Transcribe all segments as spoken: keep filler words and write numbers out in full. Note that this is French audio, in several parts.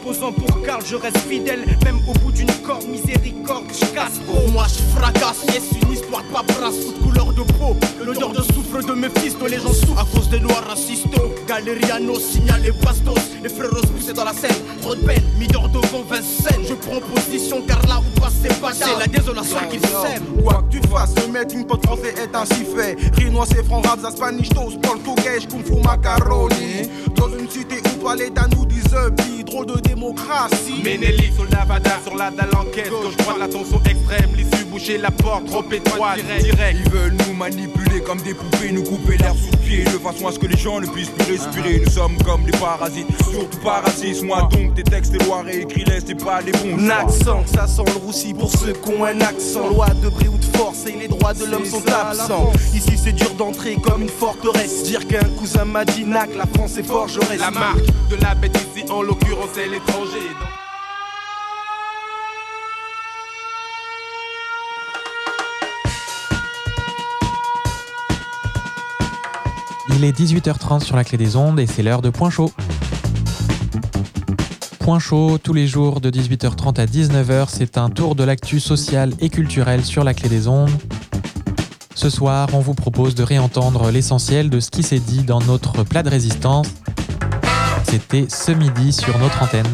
Posant pour Karl, je reste fidèle, même au bout d'une corde, miséricorde, je casse. Pour moi je fracasse, yes, une histoire de paperasse, toute couleur de peau, l'odeur de soufre de Mephisto, les gens souffrent à cause des noirs racistes. Galériano, signal et bastos, les frères poussés dans la scène, trop de peine, Midor de Vincennes. Je prends position car là où passe c'est pas c'est la désolation qui sème. Quoi que tu fasses, le melting pot français est ainsi fait. Rinois, c'est franc, rap, spanish, toast, portugais, kung fu, macaroni. Dans une cité où Paleta nous disent bi, drôle de démocratie. Ménéli sur le Navada, sur la dalle enquête. Gauche droite, la tension extrême, l'issue boucher la porte, trop étroite, direct. Ils veulent nous manipuler comme des poupées, nous couper l'air sous le pied, de façon à ce que les gens ne puissent plus respirer. Nous sommes comme des parasites, surtout pas racistes. Moi donc, tes textes, tes lois réécris-les, c'est pas les bons. Un accent, ça sent le roussi pour ceux qui ont un accent. Loi de bris ou de force et les droits de l'homme sont absents. Ici c'est dur d'entrer comme une forteresse. Dire qu'un cousin m'a dit nac, la France est forgeresse. La marque de la bête ici, en l'occurrence, c'est l'étranger. Il est dix-huit heures trente sur la Clé des Ondes et c'est l'heure de Point Chaud. Point Chaud, tous les jours de dix-huit heures trente à dix-neuf heures, c'est un tour de l'actu sociale et culturelle sur la Clé des Ondes. Ce soir, on vous propose de réentendre l'essentiel de ce qui s'est dit dans notre plat de résistance. C'était ce midi sur notre antenne.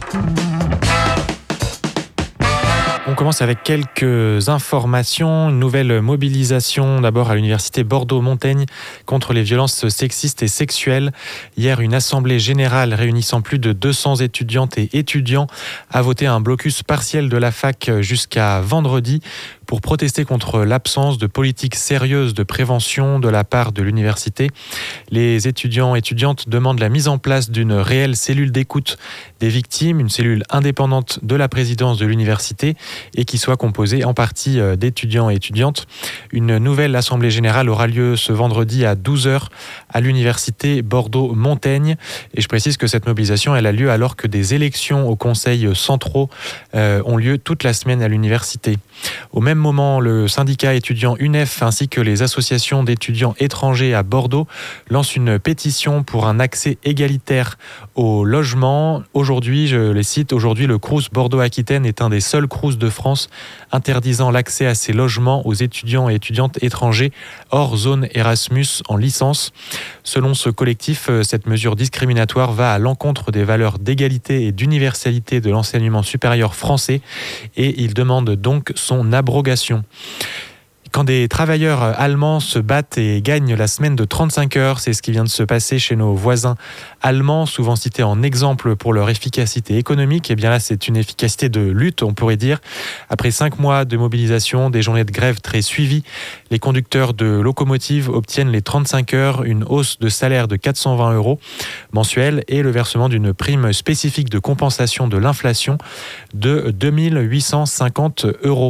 On commence avec quelques informations. Une nouvelle mobilisation d'abord à l'université Bordeaux-Montaigne contre les violences sexistes et sexuelles. Hier, une assemblée générale réunissant plus de deux cents étudiantes et étudiants a voté un blocus partiel de la fac jusqu'à vendredi pour protester contre l'absence de politique sérieuse de prévention de la part de l'université. Les étudiants et étudiantes demandent la mise en place d'une réelle cellule d'écoute des victimes, une cellule indépendante de la présidence de l'université et qui soit composée en partie d'étudiants et étudiantes. Une nouvelle assemblée générale aura lieu ce vendredi à douze heures à l'université Bordeaux-Montaigne. Et je précise que cette mobilisation, elle a lieu alors que des élections aux conseils centraux euh, ont lieu toute la semaine à l'université. Au même moment, le syndicat étudiant U N E F ainsi que les associations d'étudiants étrangers à Bordeaux lancent une pétition pour un accès égalitaire au logement. Aujourd'hui, je les cite, aujourd'hui le Crous Bordeaux-Aquitaine est un des seuls Crous de France interdisant l'accès à ces logements aux étudiants et étudiantes étrangers hors zone Erasmus en licence. Selon ce collectif, cette mesure discriminatoire va à l'encontre des valeurs d'égalité et d'universalité de l'enseignement supérieur français et il demande donc son abrogation. Quand des travailleurs allemands se battent et gagnent la semaine de trente-cinq heures, c'est ce qui vient de se passer chez nos voisins allemands, souvent cités en exemple pour leur efficacité économique. Et bien là, c'est une efficacité de lutte, on pourrait dire. Après cinq mois de mobilisation, des journées de grève très suivies, les conducteurs de locomotives obtiennent les trente-cinq heures, une hausse de salaire de quatre cent vingt euros mensuels et le versement d'une prime spécifique de compensation de l'inflation de deux mille huit cent cinquante euros.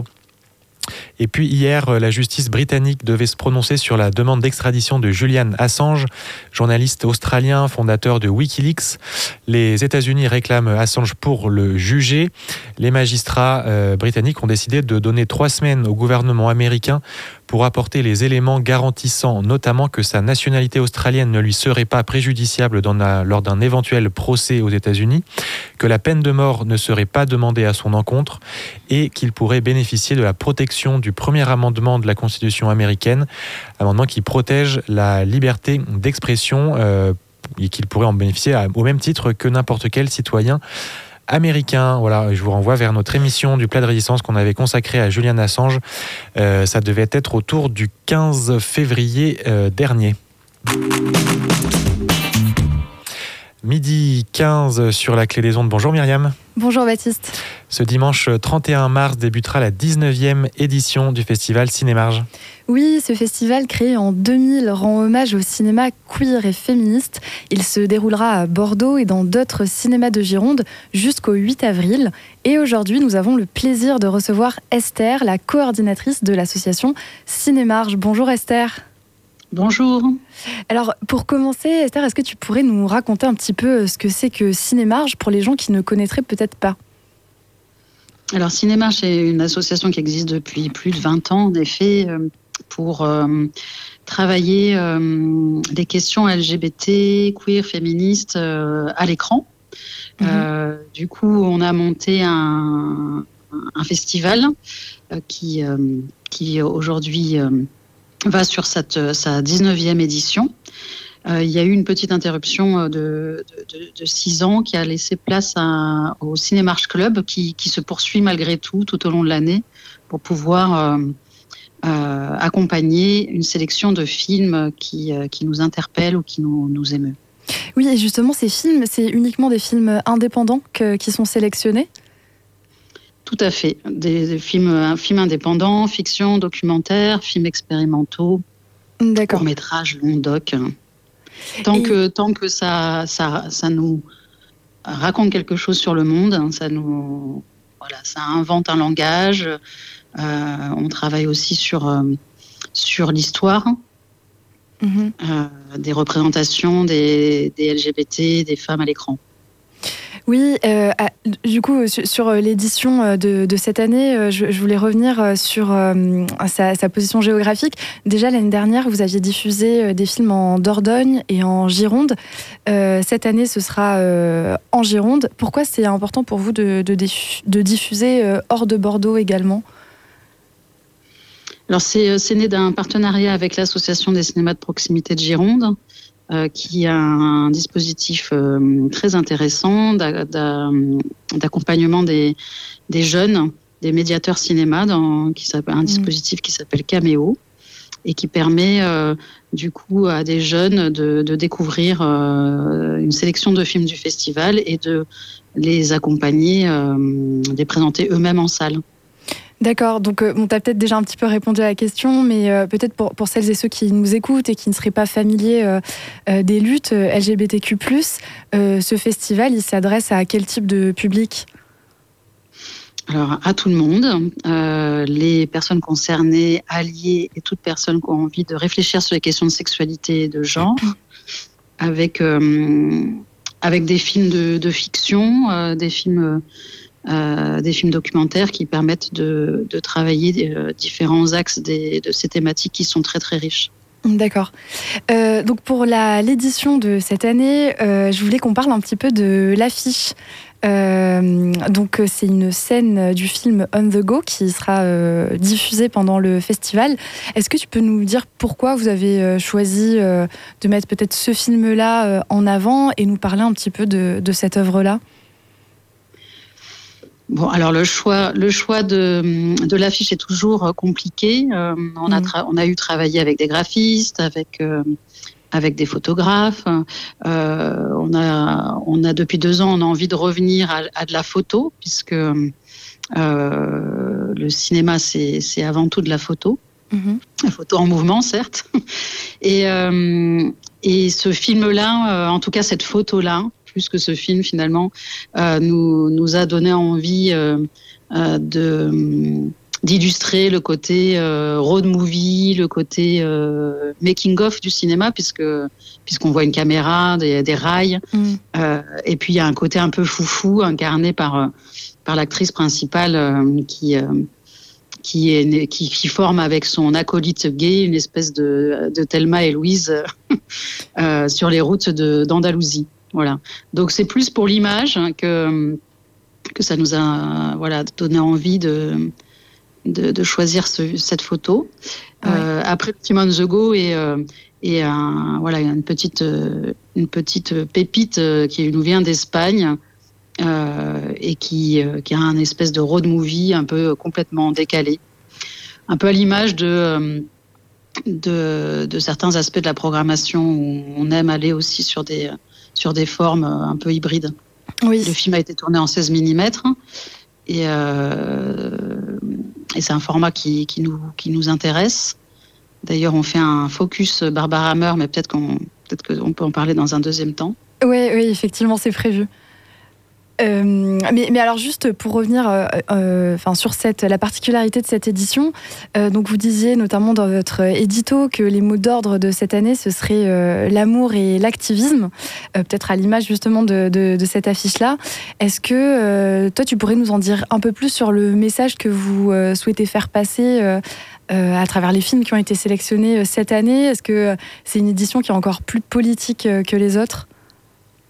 Et puis hier, la justice britannique devait se prononcer sur la demande d'extradition de Julian Assange, journaliste australien, fondateur de Wikileaks. Les États-Unis réclament Assange pour le juger. Les magistrats euh, britanniques ont décidé de donner trois semaines au gouvernement américain pour apporter les éléments garantissant notamment que sa nationalité australienne ne lui serait pas préjudiciable dans la, lors d'un éventuel procès aux États-Unis, que la peine de mort ne serait pas demandée à son encontre et qu'il pourrait bénéficier de la protection du premier amendement de la Constitution américaine, amendement qui protège la liberté d'expression euh, et qu'il pourrait en bénéficier à, au même titre que n'importe quel citoyen américain. Voilà, je vous renvoie vers notre émission du plat de résistance qu'on avait consacrée à Julian Assange. Euh, ça devait être autour du quinze février euh, dernier. Midi quinze sur la Clé des Ondes. Bonjour Myriam. Bonjour Baptiste. Ce dimanche trente et un mars débutera la dix-neuvième édition du festival Cinémarge. Oui, ce festival créé en deux mille rend hommage au cinéma queer et féministe. Il se déroulera à Bordeaux et dans d'autres cinémas de Gironde jusqu'au huit avril. Et aujourd'hui, nous avons le plaisir de recevoir Esther, la coordinatrice de l'association Cinémarge. Bonjour Esther. Bonjour. Alors, pour commencer, Esther, est-ce que tu pourrais nous raconter un petit peu ce que c'est que Cinémarge pour les gens qui ne connaîtraient peut-être pas ? Alors, Cinémarge, c'est une association qui existe depuis plus de vingt ans, en effet, pour euh, travailler euh, des questions L G B T, queer, féministes euh, à l'écran. Mmh. Euh, du coup, on a monté un, un festival euh, qui, euh, qui aujourd'hui euh, va sur cette, sa dix-neuvième édition. Euh, il y a eu une petite interruption de, de, de, de six ans qui a laissé place à, au Cinémarche Club qui, qui se poursuit malgré tout tout au long de l'année pour pouvoir euh, euh, accompagner une sélection de films qui, euh, qui nous interpellent ou qui nous, nous émeut. Oui, et justement, ces films, c'est uniquement des films indépendants que, qui sont sélectionnés ? Tout à fait. Des, des films, un film indépendant, fiction, documentaire, films expérimentaux, courts-métrages, longs doc. Tant et... que, tant que ça, ça, ça nous raconte quelque chose sur le monde, ça nous, voilà, ça invente un langage. Euh, on travaille aussi sur, euh, sur l'histoire. Mmh. Euh, des représentations des, des L G B T, des femmes à l'écran. Oui, euh, du coup, sur, sur l'édition de, de cette année, je, je voulais revenir sur euh, sa, sa position géographique. Déjà, l'année dernière, vous aviez diffusé des films en Dordogne et en Gironde. Euh, cette année, ce sera euh, en Gironde. Pourquoi c'est important pour vous de, de, de diffuser euh, hors de Bordeaux également ? Alors, c'est, c'est né d'un partenariat avec l'Association des cinémas de proximité de Gironde, euh, qui a un dispositif euh, très intéressant d'a, d'a, d'accompagnement des, des jeunes, des médiateurs cinéma, dans, qui s'appelle, un dispositif qui s'appelle Caméo, et qui permet euh, du coup à des jeunes de, de découvrir euh, une sélection de films du festival et de les accompagner, euh, de les présenter eux-mêmes en salle. D'accord, donc euh, bon, tu as peut-être déjà un petit peu répondu à la question, mais euh, peut-être pour, pour celles et ceux qui nous écoutent et qui ne seraient pas familiers euh, euh, des luttes euh, L G B T Q plus, euh, ce festival, il s'adresse à quel type de public ? Alors, à tout le monde, euh, les personnes concernées, alliées et toutes personnes qui ont envie de réfléchir sur les questions de sexualité et de genre, avec, euh, avec des films de, de fiction, euh, des films... Euh, Euh, des films documentaires qui permettent de, de travailler des, euh, différents axes des, de ces thématiques qui sont très très riches. D'accord. Euh, donc pour la, l'édition de cette année, euh, je voulais qu'on parle un petit peu de l'affiche. Euh, donc c'est une scène du film On the Go qui sera euh, diffusée pendant le festival. Est-ce que tu peux nous dire pourquoi vous avez choisi euh, de mettre peut-être ce film-là euh, en avant et nous parler un petit peu de, de cette œuvre-là ? Bon, alors le choix, le choix de, de l'affiche est toujours compliqué. Euh, on, a tra- on a eu travaillé avec des graphistes, avec, euh, avec des photographes. Euh, on, a, on a depuis deux ans, on a envie de revenir à, à de la photo, puisque euh, le cinéma, c'est, c'est avant tout de la photo. Mm-hmm. La photo en mouvement, certes. Et, euh, et ce film-là, euh, en tout cas cette photo-là, plus que ce film finalement, euh, nous, nous a donné envie euh, euh, de, d'illustrer le côté euh, road movie, le côté euh, making-of du cinéma, puisque, puisqu'on voit une caméra, des, des rails, mm. euh, et puis il y a un côté un peu foufou incarné par, par l'actrice principale euh, qui, euh, qui, est, qui, qui forme avec son acolyte gay une espèce de, de Thelma et Louise euh, sur les routes de, d'Andalousie. Voilà. Donc c'est plus pour l'image que que ça nous a voilà donné envie de de, de choisir ce, cette photo. Ouais. Euh, après, le film On the Go et euh, et un, voilà une petite une petite pépite qui nous vient d'Espagne euh, et qui qui a un espèce de road movie un peu complètement décalé, un peu à l'image de de de certains aspects de la programmation où on aime aller aussi sur des sur des formes un peu hybrides. Oui. Le film a été tourné en seize millimètres et, euh, et c'est un format qui, qui, nous, qui nous intéresse. D'ailleurs, on fait un focus Barbara Hammer, mais peut-être qu'on, peut-être qu'on peut en parler dans un deuxième temps. Oui, oui, effectivement, c'est prévu. Euh, mais, mais alors juste pour revenir euh, euh, enfin, sur cette, la particularité de cette édition, euh, donc vous disiez notamment dans votre édito que les mots d'ordre de cette année ce serait euh, l'amour et l'activisme, euh, peut-être à l'image justement de, de, de cette affiche-là. Est-ce que euh, toi tu pourrais nous en dire un peu plus sur le message que vous euh, souhaitez faire passer euh, euh, à travers les films qui ont été sélectionnés euh, cette année ? Est-ce que euh, c'est une édition qui est encore plus politique euh, que les autres ?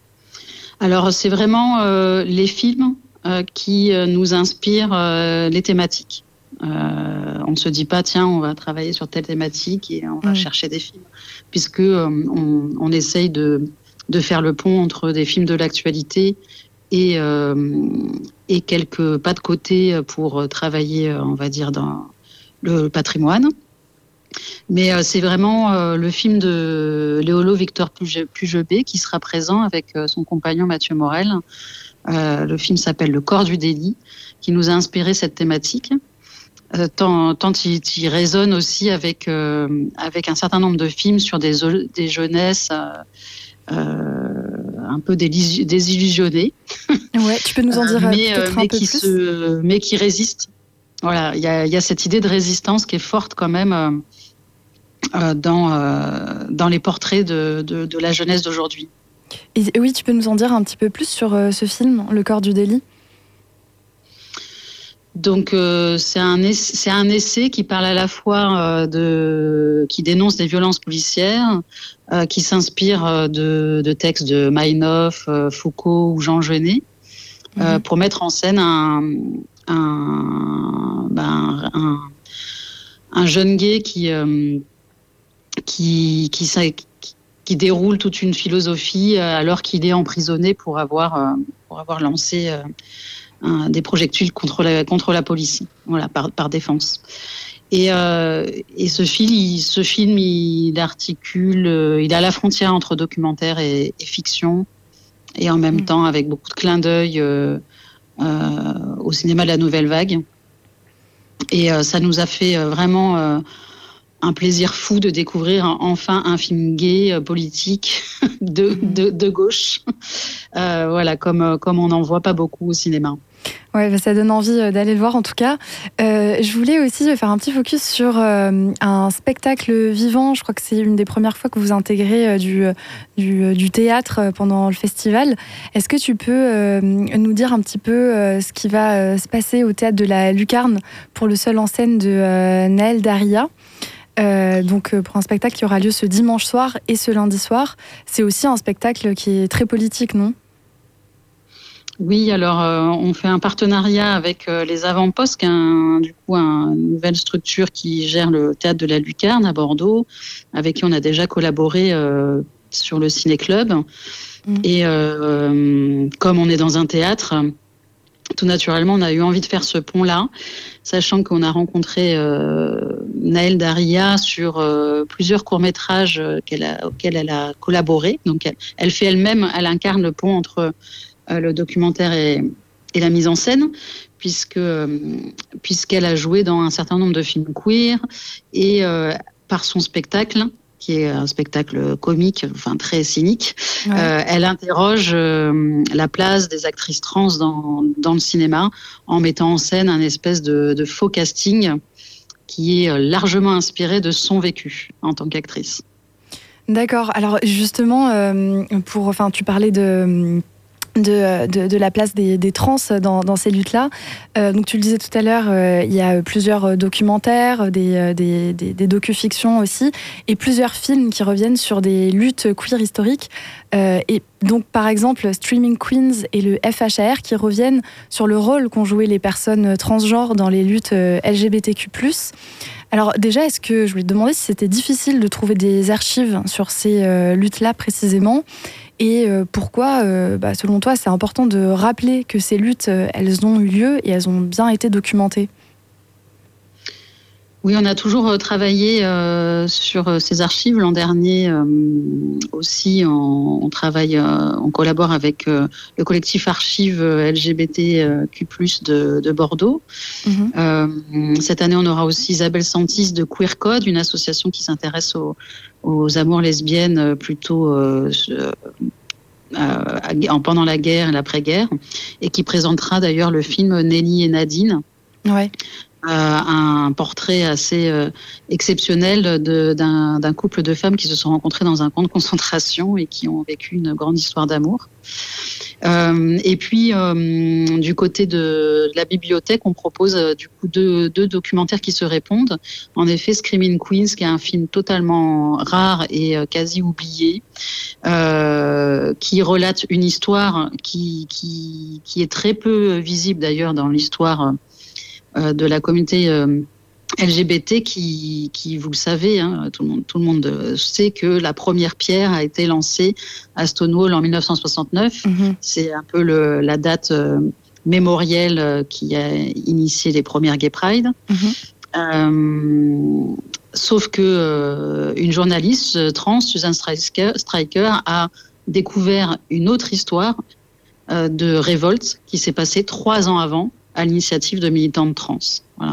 Alors, c'est vraiment euh, les films euh, qui euh, nous inspirent euh, les thématiques. Euh, on ne se dit pas, tiens, on va travailler sur telle thématique et on va mmh. chercher des films, puisque euh, on, on essaye de, de faire le pont entre des films de l'actualité et, euh, et quelques pas de côté pour travailler, on va dire, dans le patrimoine. Mais euh, c'est vraiment euh, le film de Léolo Victor Pujebé qui sera présent avec euh, son compagnon Mathieu Morel. Euh, le film s'appelle Le corps du délit, qui nous a inspiré cette thématique. Euh, tant, tant il, il résonne aussi avec, euh, avec un certain nombre de films sur des, des jeunesses euh, euh, un peu désillusionnées. Ouais, tu peux nous en dire euh, mais, peut-être mais un peu qui plus se, mais qui résistent. Voilà, il y a, y a cette idée de résistance qui est forte quand même euh, euh, dans, euh, dans les portraits de, de, de la jeunesse d'aujourd'hui. Et oui, tu peux nous en dire un petit peu plus sur euh, ce film, Le corps du délit ? Donc euh, c'est un essai, c'est un essai qui parle à la fois euh, de, qui dénonce des violences policières, euh, qui s'inspire euh, de, de textes de Meinhof, euh, Foucault ou Jean Genet, mmh. euh, pour mettre en scène un Un, ben, un, un jeune gay qui, euh, qui, qui, qui, qui déroule toute une philosophie alors qu'il est emprisonné pour avoir, euh, pour avoir lancé euh, un, des projectiles contre la, contre la police, voilà, par, par défense. Et, euh, et ce film, il, ce film, il articule, euh, il est à la frontière entre documentaire et, et fiction, et en même mmh. temps avec beaucoup de clins d'œil euh, Euh, au cinéma de la Nouvelle Vague. Et euh, ça nous a fait euh, vraiment euh, un plaisir fou de découvrir un, enfin un film gay, euh, politique, de, de, de gauche. Euh, voilà, comme, comme on n'en voit pas beaucoup au cinéma. Ouais, bah ça donne envie d'aller le voir en tout cas. Euh, je voulais aussi faire un petit focus sur euh, un spectacle vivant. Je crois que c'est une des premières fois que vous intégrez euh, du, du, du théâtre pendant le festival. Est-ce que tu peux euh, nous dire un petit peu euh, ce qui va euh, se passer au théâtre de la Lucarne pour le seul en scène de euh, Naël Daria ? Euh, donc euh, pour un spectacle qui aura lieu ce dimanche soir et ce lundi soir. C'est aussi un spectacle qui est très politique, non ? Oui, alors euh, on fait un partenariat avec euh, les Avant-Postes, qui est un, du coup un, une nouvelle structure qui gère le théâtre de la Lucarne à Bordeaux, avec qui on a déjà collaboré euh, sur le ciné-club. Mmh. Et euh, comme on est dans un théâtre, tout naturellement, on a eu envie de faire ce pont-là, sachant qu'on a rencontré euh, Naël Daria sur euh, plusieurs courts-métrages qu'elle a, auxquels elle a collaboré. Donc elle, elle fait elle-même, elle incarne le pont entre euh, le documentaire et, et la mise en scène, puisque euh, puisqu'elle a joué dans un certain nombre de films queer et euh, par son spectacle, qui est un spectacle comique, enfin très cynique, ouais. euh, elle interroge euh, la place des actrices trans dans, dans le cinéma en mettant en scène un espèce de, de faux casting qui est largement inspiré de son vécu en tant qu'actrice. D'accord. Alors justement, euh, pour, enfin, tu parlais de... De, de, de la place des, des trans dans, dans ces luttes-là. Euh, donc tu le disais tout à l'heure, euh, il y a plusieurs documentaires, des, des, des, des docu-fictions aussi, et plusieurs films qui reviennent sur des luttes queer historiques. Euh, et donc par exemple Streaming Queens et le F H A R qui reviennent sur le rôle qu'ont joué les personnes transgenres dans les luttes L G B T Q plus. Alors déjà, est-ce que je voulais te demander si c'était difficile de trouver des archives sur ces euh, luttes-là précisément ? Et euh, pourquoi, euh, bah, selon toi, c'est important de rappeler que ces luttes, euh, elles ont eu lieu et elles ont bien été documentées ? Oui, on a toujours travaillé euh, sur ces archives. L'an dernier euh, aussi, on, on travaille, euh, on collabore avec euh, le collectif Archives L G B T Q plus de, de Bordeaux. Mmh. Euh, cette année, on aura aussi Isabelle Santis de Queer Code, une association qui s'intéresse aux, aux amours lesbiennes plutôt euh, euh, pendant la guerre et l'après-guerre, et qui présentera d'ailleurs le film Nelly et Nadine. Ouais. un portrait assez euh, exceptionnel de, d'un, d'un couple de femmes qui se sont rencontrées dans un camp de concentration et qui ont vécu une grande histoire d'amour. Euh, et puis, euh, du côté de la bibliothèque, on propose euh, du coup deux, deux documentaires qui se répondent. En effet, Screaming Queens, qui est un film totalement rare et euh, quasi oublié, euh, qui relate une histoire qui, qui, qui est très peu visible d'ailleurs dans l'histoire euh, de la communauté euh, L G B T qui, qui, vous le savez, hein, tout le monde, tout le monde sait que la première pierre a été lancée à Stonewall en dix-neuf cent soixante-neuf. Mm-hmm. C'est un peu le, la date euh, mémorielle euh, qui a initié les premières Gay Pride. Mm-hmm. Euh, sauf que euh, une journaliste trans, Susan Stryker, Stryker, a découvert une autre histoire euh, de révolte qui s'est passée trois ans avant à l'initiative de militantes trans. Voilà.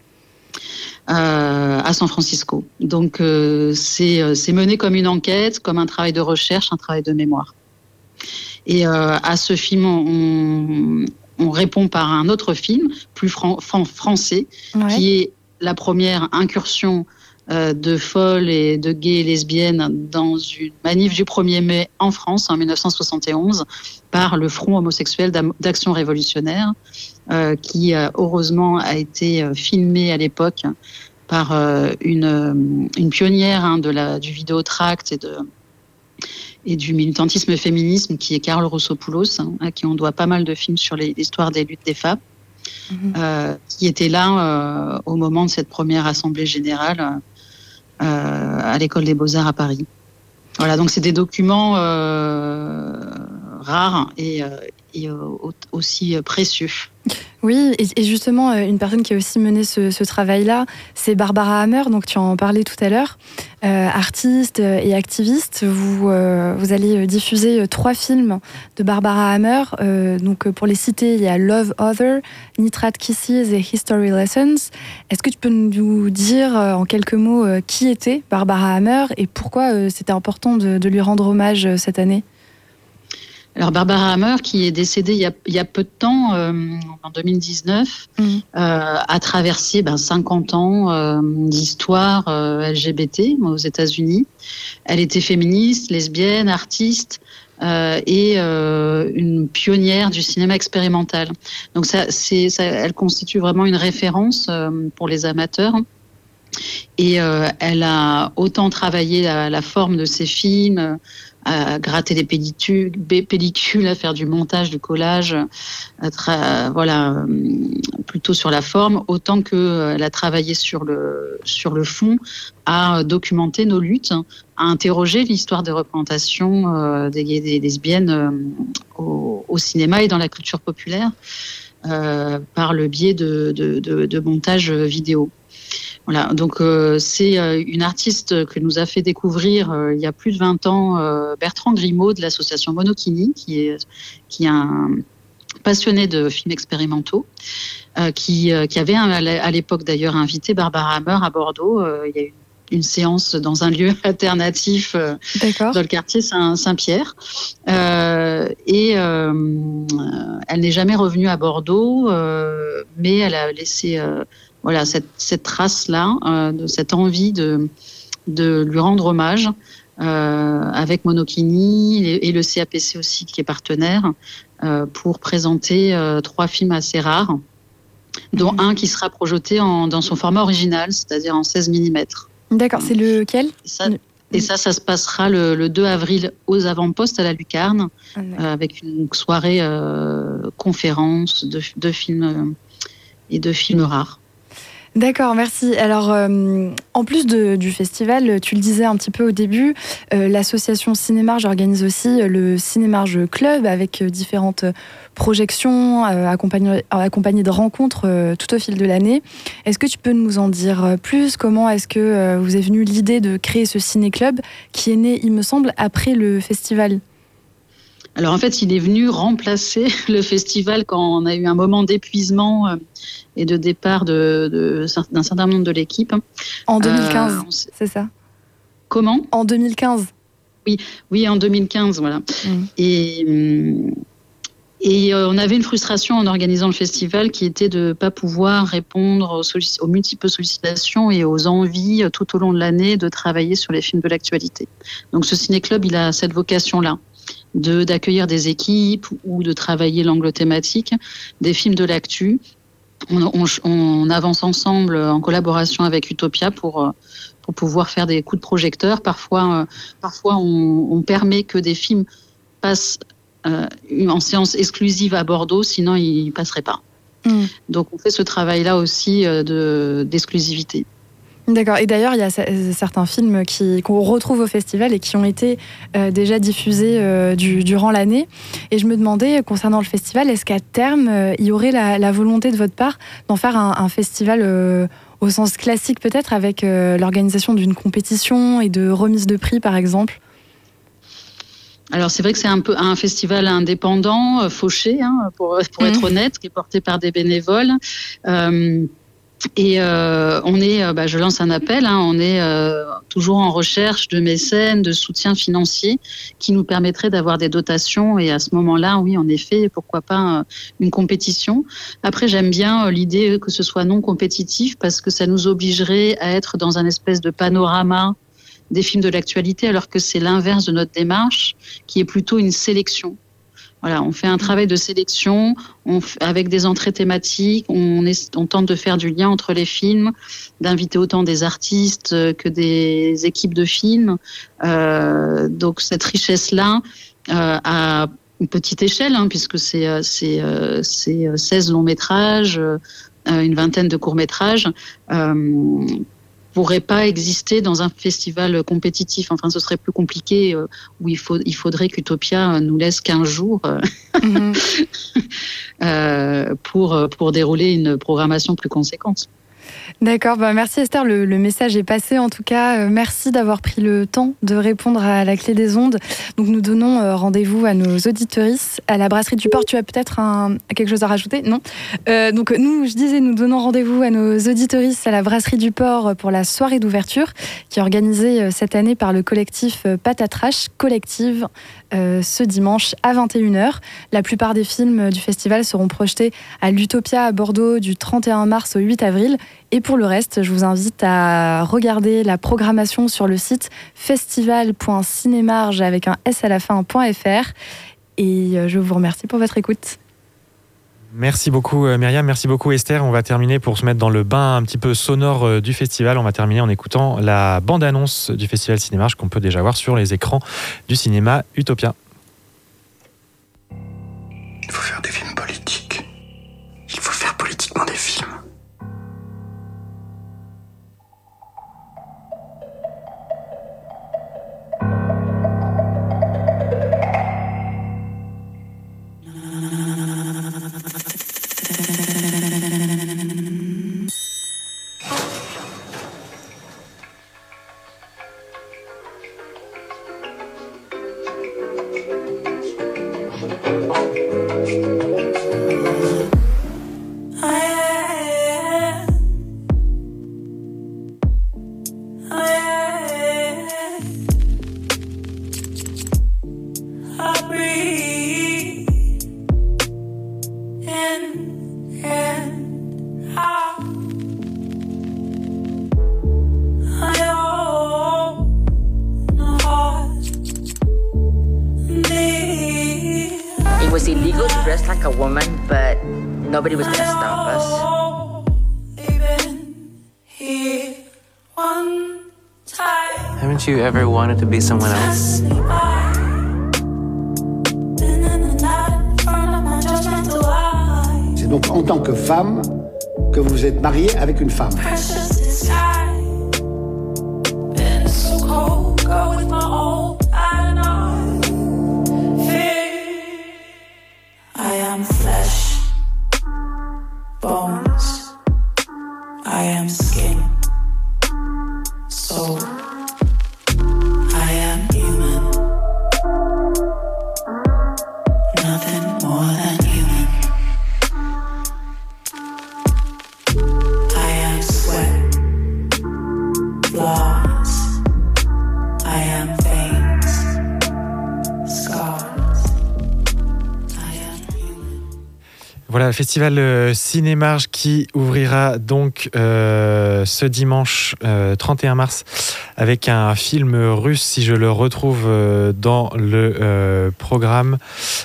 Euh, à San Francisco. Donc euh, c'est, c'est mené comme une enquête, comme un travail de recherche, un travail de mémoire. Et euh, à ce film, on, on répond par un autre film, plus fran- fran- français, ouais. qui est la première incursion euh, de folles et de gays et lesbiennes dans une manif du premier mai en France en dix-neuf cent soixante et onze par le Front homosexuel d'action révolutionnaire, euh, qui euh, heureusement a été euh, filmé à l'époque par euh, une, une pionnière hein, de la, du vidéotract et, de, et du militantisme féminisme, qui est Carole Roussopoulos, hein, à qui on doit pas mal de films sur les, l'histoire des luttes des femmes, mmh. euh, qui était là euh, au moment de cette première assemblée générale euh, à l'École des Beaux-Arts à Paris. Voilà, donc c'est des documents euh, rares et, euh, et euh, aussi précieux. Oui, et justement, une personne qui a aussi mené ce, ce travail-là, c'est Barbara Hammer, donc tu en parlais tout à l'heure, euh, artiste et activiste. Vous, euh, vous allez diffuser trois films de Barbara Hammer. Euh, donc pour les citer, il y a Love Other, Nitrate Kisses et History Lessons. Est-ce que tu peux nous dire en quelques mots qui était Barbara Hammer et pourquoi c'était important de, de lui rendre hommage cette année ? Alors Barbara Hammer, qui est décédée il y a, il y a peu de temps, euh, en deux mille dix-neuf, mmh. euh, a traversé ben, cinquante ans euh, d'histoire euh, L G B T aux États-Unis. Elle était féministe, lesbienne, artiste euh, et euh, une pionnière du cinéma expérimental. Donc ça, c'est, ça, elle constitue vraiment une référence euh, pour les amateurs. Et euh, elle a autant travaillé la, la forme de ses films, à gratter des pellicules, pellicules, à faire du montage, du collage, à tra- voilà, plutôt sur la forme, autant qu'elle a travaillé sur le, sur le fond, à documenter nos luttes, à interroger l'histoire des représentations euh, des gays et des lesbiennes euh, au, au cinéma et dans la culture populaire, euh, par le biais de, de, de, de montage vidéo. Voilà, donc euh, c'est euh, une artiste que nous a fait découvrir euh, il y a plus de vingt ans euh, Bertrand Grimaud de l'association Monokini, qui est qui est un passionné de films expérimentaux, euh, qui euh, qui avait un, à l'époque d'ailleurs invité Barbara Hammer à Bordeaux. Euh, il y a eu une séance dans un lieu alternatif euh, dans le quartier Saint, Saint-Pierre. Euh, et euh, elle n'est jamais revenue à Bordeaux, euh, mais elle a laissé euh, voilà, cette, cette trace-là, euh, de cette envie de, de lui rendre hommage euh, avec Monokini et, et le C A P C aussi, qui est partenaire, euh, pour présenter euh, trois films assez rares, dont mmh. un qui sera projeté en, dans son format original, c'est-à-dire en seize millimètres. D'accord, c'est lequel ? Et ça, et ça, ça se passera le, le deux avril aux avant-postes à la Lucarne, ah, euh, avec une soirée euh, conférence de, de films euh, et de films rares. D'accord, merci. Alors, euh, en plus de, du festival, tu le disais un petit peu au début, euh, l'association Cinémarge organise aussi le Cinémarge Club avec différentes projections euh, accompagnées, accompagnées de rencontres euh, tout au fil de l'année. Est-ce que tu peux nous en dire plus ? Comment est-ce que euh, vous est venue l'idée de créer ce ciné-club qui est né, il me semble, après le festival ? Alors en fait, il est venu remplacer le festival quand on a eu un moment d'épuisement euh, et de départ de, de, d'un certain nombre de l'équipe. En deux mille quinze, euh, c'est ça ? Comment ? En deux mille quinze. Oui, oui, en deux mille quinze, voilà. Mmh. Et, Et euh, on avait une frustration en organisant le festival qui était de ne pas pouvoir répondre aux, sollic- aux multiples sollicitations et aux envies euh, tout au long de l'année de travailler sur les films de l'actualité. Donc ce ciné-club, il a cette vocation-là, de, d'accueillir des équipes ou de travailler l'angle thématique des films de l'actu. On, on, on avance ensemble en collaboration avec Utopia pour, pour pouvoir faire des coups de projecteur. Parfois, euh, parfois on, on permet que des films passent euh, en séance exclusive à Bordeaux, sinon ils ne passeraient pas. Mmh. Donc on fait ce travail-là aussi euh, de, d'exclusivité. D'accord. Et d'ailleurs, il y a certains films qui, qu'on retrouve au festival et qui ont été euh, déjà diffusés euh, du, durant l'année. Et je me demandais, concernant le festival, est-ce qu'à terme, euh, il y aurait la, la volonté de votre part d'en faire un, un festival euh, au sens classique, peut-être, avec euh, l'organisation d'une compétition et de remise de prix, par exemple ? Alors c'est vrai que c'est un peu un festival indépendant, euh, fauché, hein, pour, pour mmh. être honnête, qui est porté par des bénévoles. Euh, Et euh, on est, bah, je lance un appel, hein, on est euh, toujours en recherche de mécènes, de soutien financier qui nous permettrait d'avoir des dotations. Et à ce moment-là, oui, en effet, pourquoi pas euh, une compétition. Après, j'aime bien euh, l'idée que ce soit non compétitif parce que ça nous obligerait à être dans un espèce de panorama des films de l'actualité, alors que c'est l'inverse de notre démarche, qui est plutôt une sélection. Voilà, on fait un travail de sélection on f- avec des entrées thématiques, on, est, on tente de faire du lien entre les films, d'inviter autant des artistes que des équipes de films. Euh, donc cette richesse-là, euh, à une petite échelle, hein, puisque c'est, c'est, c'est seize longs métrages, euh, une vingtaine de courts métrages, euh, pourrait pas exister dans un festival compétitif. Enfin, ce serait plus compliqué euh, où il faut, il faudrait qu'Utopia nous laisse quinze jours euh, mm-hmm. euh, pour pour dérouler une programmation plus conséquente. D'accord, bah merci Esther, le, le message est passé en tout cas. Euh, merci d'avoir pris le temps de répondre à la clé des ondes. Donc nous donnons euh, rendez-vous à nos auditrices à la Brasserie du Port. Tu as peut-être un, quelque chose à rajouter ? Non. Euh, donc nous, je disais, nous donnons rendez-vous à nos auditrices à la Brasserie du Port pour la soirée d'ouverture qui est organisée euh, cette année par le collectif euh, Patatrash Collective euh, ce dimanche à vingt et une heures. La plupart des films du festival seront projetés à l'Utopia à Bordeaux du trente et un mars au huit avril. Et pour le reste, je vous invite à regarder la programmation sur le site festival point cinémarge avec un S à la fin point F R. Et je vous remercie pour votre écoute. Merci beaucoup Myriam, merci beaucoup Esther. On va terminer pour se mettre dans le bain un petit peu sonore du festival. On va terminer en écoutant la bande-annonce du festival Cinémarge qu'on peut déjà voir sur les écrans du cinéma Utopia. Il faut faire des films politiques. Il faut faire politiquement des films. Nobody was gonna stop us. Haven't you ever wanted to be someone else? C'est donc en tant que femme que vous êtes mariée avec une femme. Voilà, le festival euh, Cinémarge qui ouvrira donc euh, ce dimanche euh, trente et un mars avec un film russe, si je le retrouve euh, dans le euh, programme.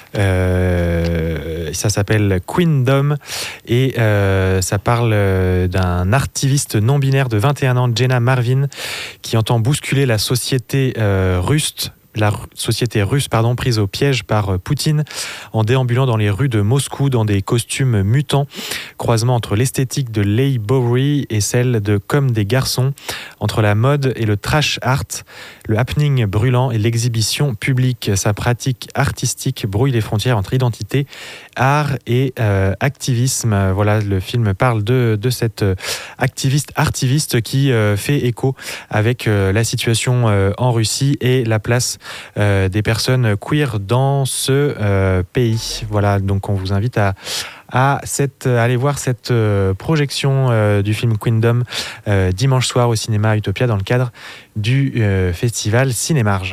Euh, ça s'appelle Queendom et euh, ça parle euh, d'un activiste non-binaire de vingt et un ans, Jenna Marvin, qui entend bousculer la société euh, russe la société russe pardon, prise au piège par Poutine en déambulant dans les rues de Moscou dans des costumes mutants, croisement entre l'esthétique de Leigh Bowery et celle de Comme des garçons, entre la mode et le trash art, le happening brûlant et l'exhibition publique. Sa pratique artistique brouille les frontières entre identité, art et euh, activisme. Voilà, le film parle de, de cet activiste artiviste qui euh, fait écho avec euh, la situation euh, en Russie et la place Euh, des personnes queer dans ce euh, pays. Voilà, donc on vous invite à, à, cette, à aller voir cette euh, projection euh, du film Queendom euh, dimanche soir au cinéma Utopia dans le cadre du euh, festival Cinémarge.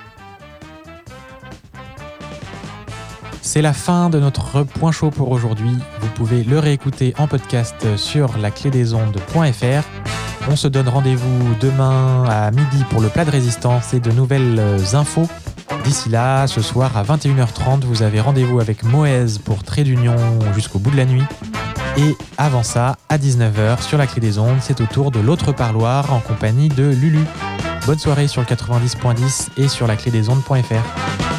C'est la fin de notre point chaud pour aujourd'hui. Vous pouvez le réécouter en podcast sur la clé des ondes point f r. On se donne rendez-vous demain à midi pour le plat de résistance et de nouvelles infos. D'ici là, ce soir à vingt et une heures trente, vous avez rendez-vous avec Moez pour Trait d'Union jusqu'au bout de la nuit. Et avant ça, à dix-neuf heures, sur la clé des ondes, c'est au tour de l'autre parloir en compagnie de Lulu. Bonne soirée sur le quatre-vingt-dix point dix et sur la clé des ondes point f r.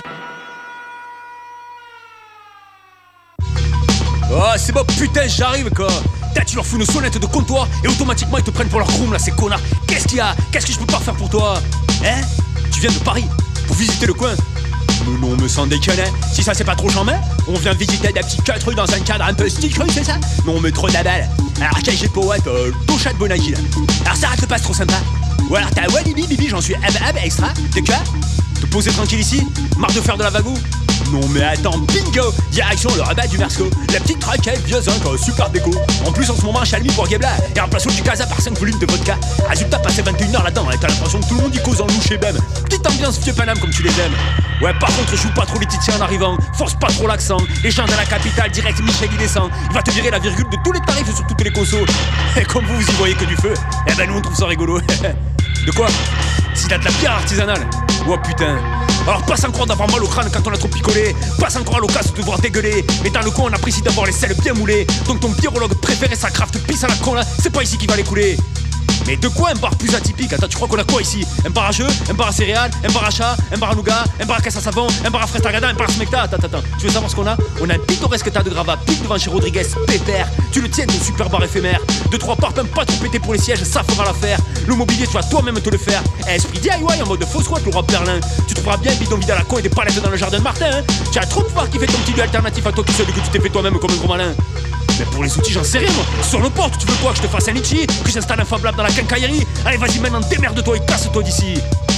Oh, c'est bon, putain, j'arrive quoi. T'as, tu leur fous une sonnette de comptoir et automatiquement ils te prennent pour leur groom là, ces connards. Qu'est-ce qu'il y a? Qu'est-ce que je peux pas faire pour toi? Hein? Tu viens de Paris pour visiter le coin? Mais non, me sans déconner. Si ça c'est pas trop charmant, on vient visiter des petits quatre rues dans un cadre un peu stick, c'est ça? Non, mais trop d'abel. Alors, K G Poète, euh, Touchat Bonagil. Alors, ça reste pas trop sympa. Ou alors, t'as Walibi, Bibi, j'en suis ab ab extra. De quoi? Te poser tranquille ici? Marre de faire de la vagou? Non mais attends, bingo! Direction le rabat du Mersco. La petite traquette, vieux zinc, super déco. En plus en ce moment un chalmi pour Guebla. Et remplaçons du casa par cinq volumes de vodka. Résultat, passé vingt et une heures là-dedans, et t'as l'impression que tout le monde y cause en louche et bème. Petite ambiance vieux Paname comme tu les aimes. Ouais, par contre, joue pas trop les titiens en arrivant. Force pas trop l'accent. Les gens de la capitale, direct Michel il descend. Il va te virer la virgule de tous les tarifs sur toutes les consos. Et comme vous, vous y voyez que du feu, eh ben nous on trouve ça rigolo. De quoi? Si t'as de la bière artisanale. Oh putain. Alors passe encore d'avoir mal au crâne quand on a trop picolé. Passe encore à l'occasion de devoir dégueuler. Mais dans le coin on apprécie d'avoir les selles bien moulées. Donc ton virologue préféré sa craft pisse à la con là. C'est pas ici qu'il va les couler. Mais de quoi un bar plus atypique? Attends, tu crois qu'on a quoi ici? Un bar à jeux, un bar à céréales, un bar à chat, un bar à nougat, un bar à caisse à savon, un bar à fraise tagada, un bar à smecta. Attends, attends, tu veux savoir ce qu'on a? On a un pittoresque tas de gravats, pique devant chez Rodriguez, pépère. Tu le tiens ton super bar éphémère. Deux, trois parpaings pas trop pétés pour les sièges, ça fera l'affaire. Le mobilier, tu vas toi-même te le faire. Esprit D I Y en mode fausse squat, le roi Berlin. Tu trouveras bien bidon vide à la con et des palettes dans le jardin de Martin. Hein. Tu as trop de pouvoir qui fait ton petit lieu alternatif à toi tout seul et que tu t'es fait toi-même comme un gros malin. Mais pour les outils, j'en sais rien moi. Sur le port, tu veux quoi? Que je te fasse un litchi? Que j'installe un Fab Lab dans la quincaillerie? Allez, vas-y maintenant, démerde-toi et casse-toi d'ici.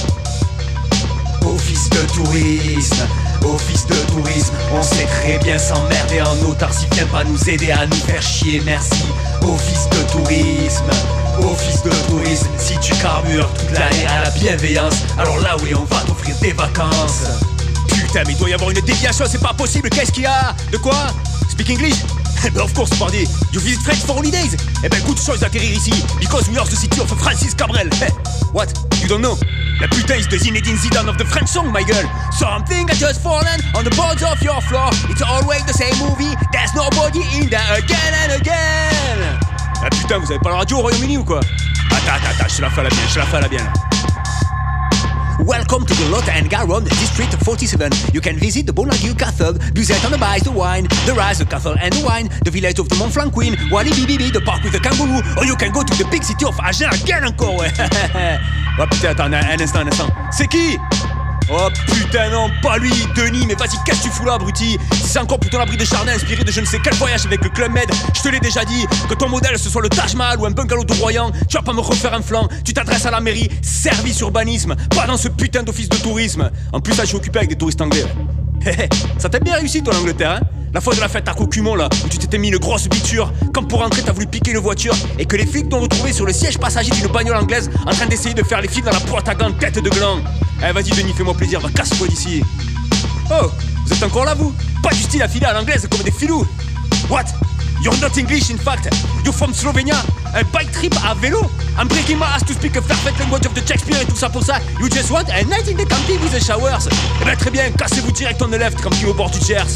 Office de tourisme, office de tourisme, on sait très bien s'emmerder en autarcie, viens pas nous aider à nous faire chier, merci. Office de tourisme, office de tourisme, si tu carbures toute l'année à la bienveillance, alors là oui on va t'offrir des vacances. Putain mais il doit y avoir une déviation, c'est pas possible, qu'est-ce qu'il y a? De quoi? Speak English? Eh ben of course pardi, you visit French for holidays? Eh ben good choice d'atterrir ici, because we are the city of Francis Cabrel. Hey, what? You don't know? La putain is the Zinedine Zidane of the French song, my girl. Something has just fallen on the boards of your floor. It's always the same movie, there's nobody in there again and again. Ah putain, vous avez pas la radio au Royaume-Uni ou quoi? Attends, attends, attends, je te la fais à la bien, je te la fais à la bien là. Welcome to the Lot and Garonne District forty-seven. You can visit the Bonadieu Castle, Buzet on the Bice, the wine, the rice, the castle and the wine, the village of the Montflanquin, Walibi Bibi, the park with the kangaroo, or you can go to the big city of Agen again encore, ouais. Oh putain, attends, un instant, un instant. C'est qui? Oh putain non, pas lui, Denis, mais vas-y, qu'est-ce que tu fous là, abruti? Si c'est encore pour ton abri de jardin inspiré de je ne sais quel voyage avec le Club Med, je te l'ai déjà dit, que ton modèle ce soit le Taj Mahal ou un bungalow de Royan, tu vas pas me refaire un flanc, tu t'adresses à la mairie, service urbanisme, pas dans ce putain d'office de tourisme. En plus là je suis occupé avec des touristes anglais. Ça t'a bien réussi toi l'Angleterre, hein? La fois de la fête à Cocumont là, où tu t'étais mis une grosse biture, quand pour rentrer t'as voulu piquer une voiture, et que les flics t'ont retrouvé sur le siège passager d'une bagnole anglaise, en train d'essayer de faire les fils dans la pointe à gants tête de gland. Eh vas-y Denis, fais-moi plaisir, va casse-toi d'ici. Oh, vous êtes encore là vous? Pas du style à filer à l'anglaise comme des filous. What? You're not English in fact. You're from Slovenia. A bike trip à vélo. I'm breaking my ass to speak a perfect language of the Shakespeare et tout ça pour ça. You just want a night in the county with the showers. Eh ben très bien, cassez-vous direct on the left, tranquille au bord du Gers.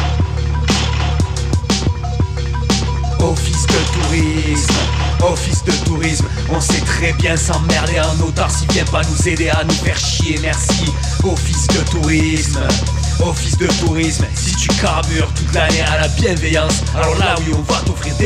Office de tourisme, office de tourisme, on sait très bien s'emmerder un autarcie vient pas nous aider à nous faire chier, merci. Office de tourisme, office de tourisme, si tu carbures toute l'année à la bienveillance, alors là oui on va t'offrir des